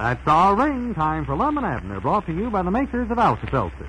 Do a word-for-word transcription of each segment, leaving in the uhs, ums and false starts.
That's our ring. Time for Lum and Abner, brought to you by the makers of Alka-Seltzer.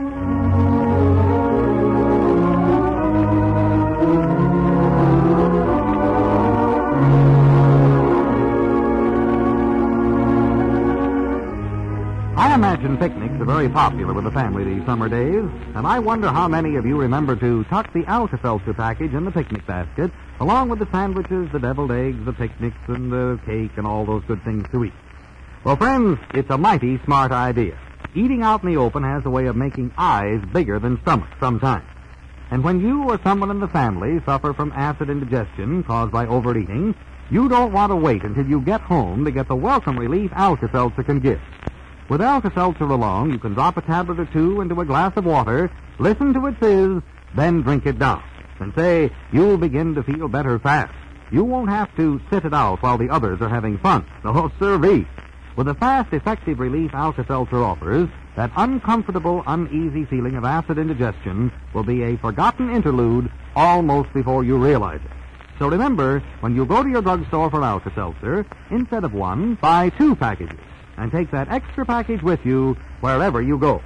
I imagine picnics are very popular with the family these summer days, and I wonder how many of you remember to tuck the Alka-Seltzer package in the picnic basket, along with the sandwiches, the deviled eggs, the picnics, and the cake, and all those good things to eat. Well, friends, it's a mighty smart idea. Eating out in the open has a way of making eyes bigger than stomachs sometimes. And when you or someone in the family suffer from acid indigestion caused by overeating, you don't want to wait until you get home to get the welcome relief Alka-Seltzer can give. With Alka-Seltzer alone, you can drop a tablet or two into a glass of water, listen to it fizz, then drink it down. And say, you'll begin to feel better fast. You won't have to sit it out while the others are having fun. No, sirree. With the fast, effective relief Alka-Seltzer offers, that uncomfortable, uneasy feeling of acid indigestion will be a forgotten interlude almost before you realize it. So remember, when you go to your drugstore for Alka-Seltzer, instead of one, buy two packages, and take that extra package with you wherever you go.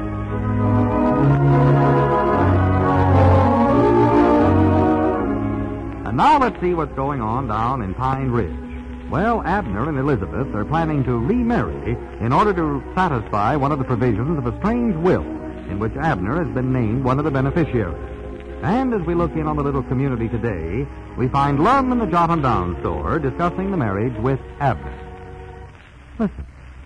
And now let's see what's going on down in Pine Ridge. Well, Abner and Elizabeth are planning to remarry in order to satisfy one of the provisions of a strange will in which Abner has been named one of the beneficiaries. And as we look in on the little community today, we find Lum in the Jot 'em Down store discussing the marriage with Abner. Listen.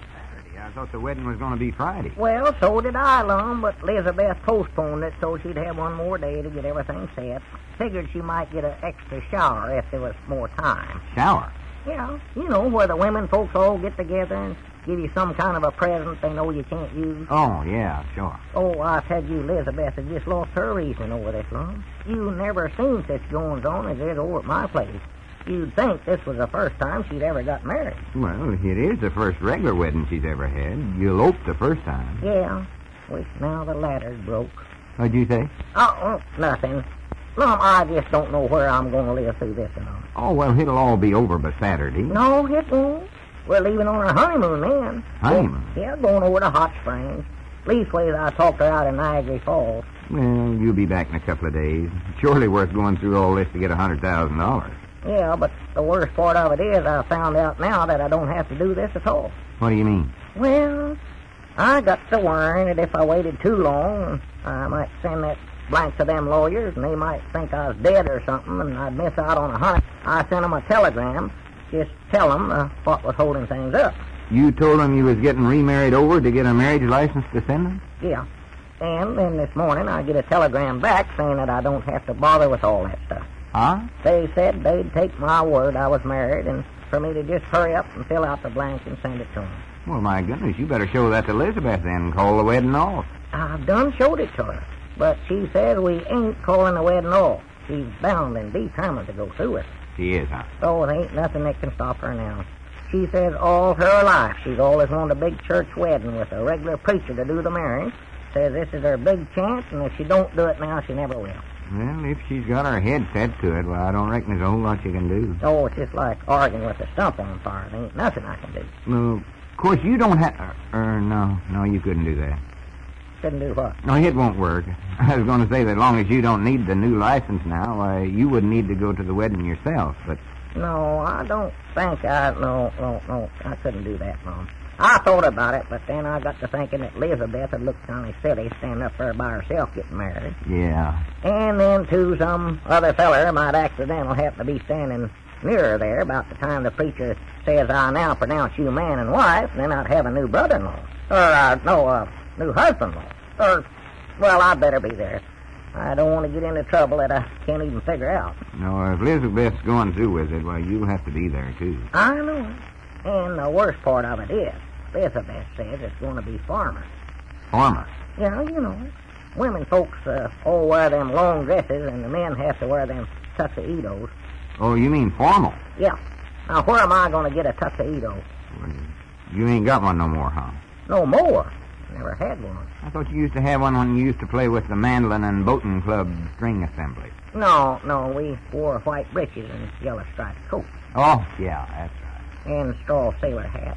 I thought the wedding was going to be Friday. Well, so did I, Lum, but Elizabeth postponed it so she'd have one more day to get everything set. Figured she might get an extra shower if there was more time. Shower? Yeah, you know, where the women folks all get together and give you some kind of a present they know you can't use. Oh, yeah, sure. Oh, I tell you, Elizabeth has just lost her reason over this, Lum. You never seen such goings-on as there's over at my place. You'd think this was the first time she'd ever got married. Well, it is the first regular wedding she's ever had. You eloped the first time. Yeah. Wish now the ladder's broke. What'd you say? Oh, oh nothing. Lum, I just don't know where I'm going to live through this and all. Oh, well, it'll all be over by Saturday. No, it won't. We're leaving on our honeymoon then. Honeymoon? Go, yeah, going over to Hot Springs. Leastways, I talked her out in Niagara Falls. Well, you'll be back in a couple of days. Surely worth going through all this to get a hundred thousand dollars. Yeah, but the worst part of it is I found out now that I don't have to do this at all. What do you mean? Well, I got to worrying that if I waited too long, I might send that blank to them lawyers, and they might think I was dead or something, and I'd miss out on a honey. I sent them a telegram, just tell them uh, what was holding things up. You told them you was getting remarried over to get a marriage license to send them? Yeah. And then this morning I get a telegram back saying that I don't have to bother with all that stuff. Huh? They said they'd take my word I was married, and for me to just hurry up and fill out the blank and send it to them. Well, my goodness, you better show that to Elizabeth then and call the wedding off. I've done showed it to her, but she says we ain't calling the wedding off. She's bound and determined to go through it. She is, huh? Oh, there ain't nothing that can stop her now. She says all her life she's always wanted a big church wedding with a regular preacher to do the marrying. Says this is her big chance, and if she don't do it now, she never will. Well, if she's got her head set to it, well, I don't reckon there's a whole lot you can do. Oh, it's just like arguing with a stump on fire. There ain't nothing I can do. Well, of course, you don't have... Er, uh, no, no, you couldn't do that. Couldn't do what? No, it won't work. I was going to say that as long as you don't need the new license now, why, you wouldn't need to go to the wedding yourself, but... No, I don't think I... No, no, no, I couldn't do that, Mom. I thought about it, but then I got to thinking that Elizabeth would look kind of silly standing up there by herself getting married. Yeah. And then, too, some other feller might accidentally happen to be standing nearer there about the time the preacher says, I now pronounce you man and wife, and then I'd have a new brother-in-law. Or, uh, no, a new husband-in-law. Or, well, I'd better be there. I don't want to get into trouble that I can't even figure out. No, if Elizabeth's going through with it, well, you'll have to be there, too. I know. And the worst part of it is, Elizabeth says it's going to be farmers. Farmers? Yeah, you know, women folks uh, all wear them long dresses, and the men have to wear them tuxedos. Oh, you mean formal? Yeah. Now, where am I going to get a tuxedo? Well, you ain't got one no more, huh? No more. Never had one. I thought you used to have one when you used to play with the Mandolin and Boating Club string assembly. No, no, we wore white breeches and yellow striped coats. Oh, yeah, that's right. And straw sailor hats.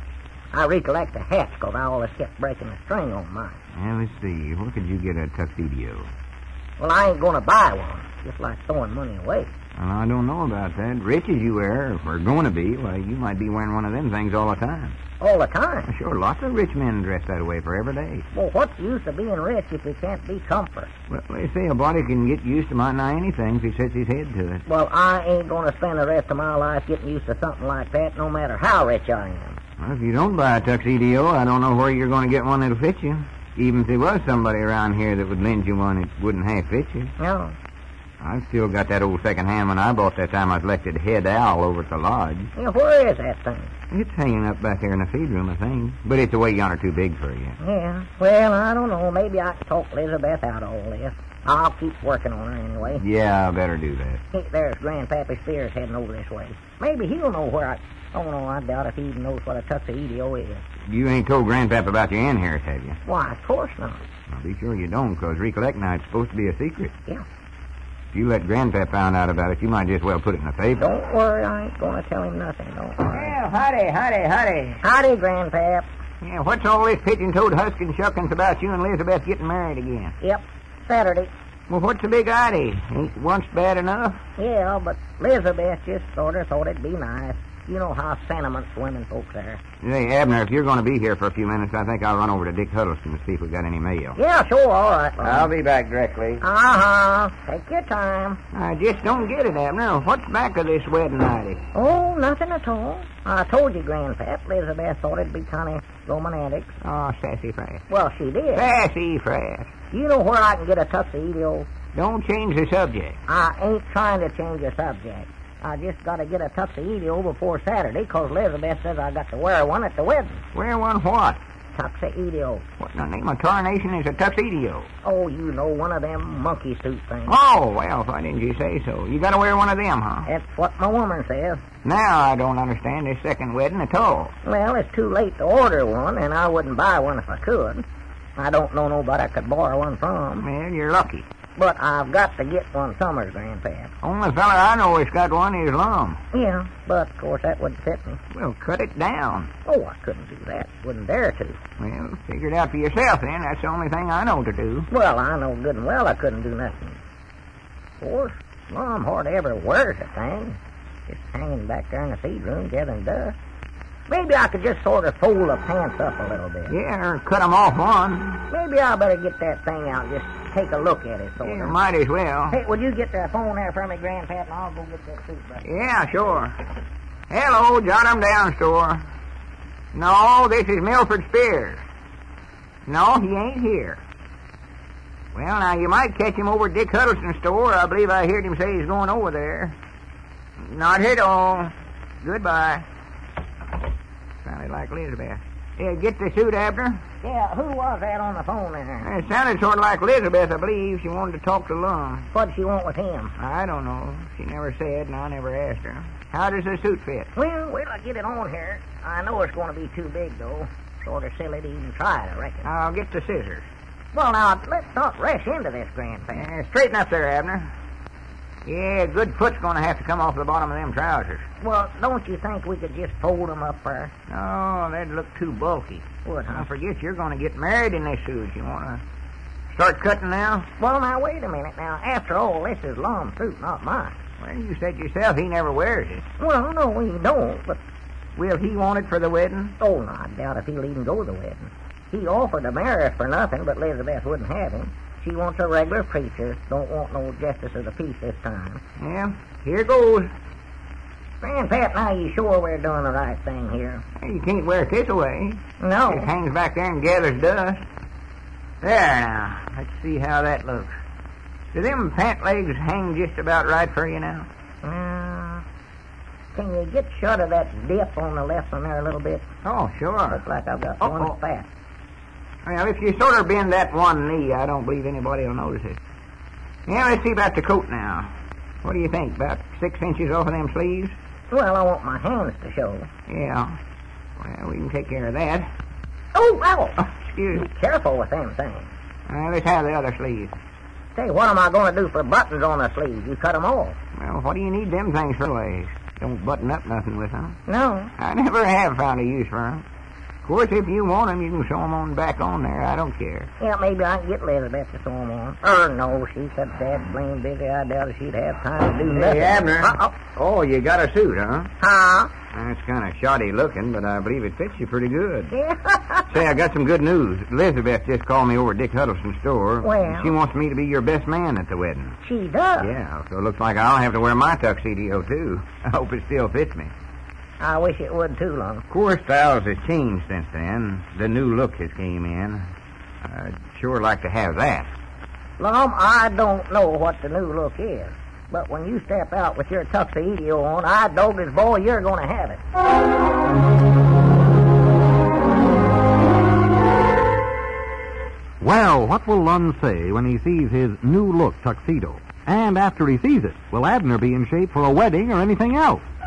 I recollect the hats, 'cause I always kept breaking the string on mine. Well, let's see. Where could you get a tuxedo? Well, I ain't going to buy one. Just like throwing money away. Well, I don't know about that. Rich as you are, or going to be, why, you might be wearing one of them things all the time. All the time? Sure, lots of rich men dress that way for every day. Well, what's the use of being rich if you can't be comfort? Well, they say a body can get used to might nigh anything if he sets his head to it. Well, I ain't going to spend the rest of my life getting used to something like that, no matter how rich I am. Well, if you don't buy a tuxedo, I don't know where you're going to get one that'll fit you. Even if there was somebody around here that would lend you one, it wouldn't half fit you. No. I've still got that old second-hand one I bought that time I was elected head owl over at the lodge. Yeah, where is that thing? It's hanging up back there in the feed room, I think. But it's away yonder too big for you. Yeah. Well, I don't know. Maybe I can talk Elizabeth out of all this. I'll keep working on her anyway. Yeah, I better do that. Hey, there's Grandpappy Spears heading over this way. Maybe he'll know where I... Oh, no, I doubt if he even knows what a tuxedo is. You ain't told Grandpap about your inheritance, have you? Why, of course not. Well, be sure you don't, because recollect now, it's supposed to be a secret. Yeah. If you let Grandpap find out about it, you might just well put it in the paper. Don't worry, I ain't going to tell him nothing, don't worry. Well, howdy, howdy, howdy. Howdy, Grandpap. Yeah, what's all this pigeon-toed husking shuckings about you and Elizabeth getting married again? Yep, Saturday. Well, what's the big idea? Ain't once bad enough? Yeah, but Elizabeth just sort of thought it'd be nice. You know how sentimental women folks are. Hey, Abner, if you're going to be here for a few minutes, I think I'll run over to Dick Huddleston to see if we got any mail. Yeah, sure, all right. I'll be back directly. Uh-huh. Take your time. I just don't get it, Abner. What's back of this wedding night? Oh, nothing at all. I told you, Grandpap, Elizabeth thought it'd be kind of romantic. Oh, sassy frass. Well, she did. Sassy frass. You know where I can get a tuxedo? Don't change the subject. I ain't trying to change the subject. I just got to get a tuxedo before Saturday, 'cause Elizabeth says I got to wear one at the wedding. Wear one what? Tuxedo. What in the name of tarnation is a tuxedo? Oh, you know, one of them monkey suit things. Oh, well, why didn't you say so? You got to wear one of them, huh? That's what my woman says. Now I don't understand this second wedding at all. Well, it's too late to order one, and I wouldn't buy one if I could. I don't know nobody I could borrow one from. Well, you're lucky. But I've got to get one summers, Grandpap. Only fella I know that's got one is Lum. Yeah, but, of course, that wouldn't fit me. Well, cut it down. Oh, I couldn't do that. Wouldn't dare to. Well, figure it out for yourself, then. That's the only thing I know to do. Well, I know good and well I couldn't do nothing. Of course, Mom hardly ever wears a thing. Just hanging back there in the feed room gathering dust. Maybe I could just sort of fold the pants up a little bit. Yeah, or cut 'em off one. Maybe I better get that thing out and just take a look at it, sort Yeah, of. might as well. Hey, would you get the phone there for me, Grandpap, and I'll go get that suit back. Yeah, sure. Hello, jot 'em down, store. No, this is Milford Spears. No, he ain't here. Well, now, you might catch him over at Dick Huddleston's store. I believe I heard him say he's going over there. Not at all. Goodbye. Sounded like Elizabeth. Yeah, get the suit, Abner. Yeah, who was that on the phone there? It sounded sort of like Elizabeth, I believe. She wanted to talk to Lum. What'd she want with him? I don't know. She never said, and I never asked her. How does the suit fit? Well, wait till I get it on here. I know it's going to be too big, though. Sort of silly to even try it, I reckon. I'll get the scissors. Well, now, let's not rush into this, Grandpa. Yeah, straighten up there, Abner. Yeah, good foot's going to have to come off the bottom of them trousers. Well, don't you think we could just fold them up there? No, that'd look too bulky. Would, huh? Don't forget you're going to get married in this suit. You want to start cutting now? Well, now, wait a minute. Now, after all, this is Lum's suit, not mine. Well, you said yourself he never wears it. Well, no, he don't, but... Will he want it for the wedding? Oh, no, I doubt if he'll even go to the wedding. He offered to marry us for nothing, but Elizabeth wouldn't have him. She wants a regular preacher. Don't want no justice of the peace this time. Yeah, here goes. Grandpap, now you sure we're doing the right thing here? Hey, you can't wear it this way. No. It hangs back there and gathers dust. There now. Let's see how that looks. Do them pant legs hang just about right for you now? Uh, can you get shut of that dip on the left one there a little bit? Oh, sure. Looks like I've got Oh, one oh. fat. Well, if you sort of bend that one knee, I don't believe anybody will notice it. Yeah, let's see about the coat now. What do you think? About six inches off of them sleeves? Well, I want my hands to show. Yeah. Well, we can take care of that. Oh, ow! Oh, excuse me. Be careful with them things. Well, let's have the other sleeve. Say, what am I going to do for buttons on the sleeves? You cut them off. Well, what do you need them things for, ways? Don't button up nothing with them. No. I never have found a use for them. Of course, if you want 'em, you can sew 'em on back on there. I don't care. Yeah, maybe I can get Elizabeth to sew 'em on. Er, no, she's so dad blame busy, I doubt if she'd have time to do nothing. Hey, Abner. Uh-oh. Oh, you got a suit, huh? Huh? That's kind of shoddy looking, but I believe it fits you pretty good. Yeah. Say, I got some good news. Elizabeth just called me over at Dick Huddleston's store. Well? She wants me to be your best man at the wedding. She does? Yeah, so it looks like I'll have to wear my tuxedo, too. I hope it still fits me. I wish it would, too, Lum. Of course, styles has changed since then. The new look has came in. I'd sure like to have that. Lum, I don't know what the new look is. But when you step out with your tuxedo on, I doggone boy, you're going to have it. Well, what will Lund say when he sees his new look tuxedo? And after he sees it, will Abner be in shape for a wedding or anything else?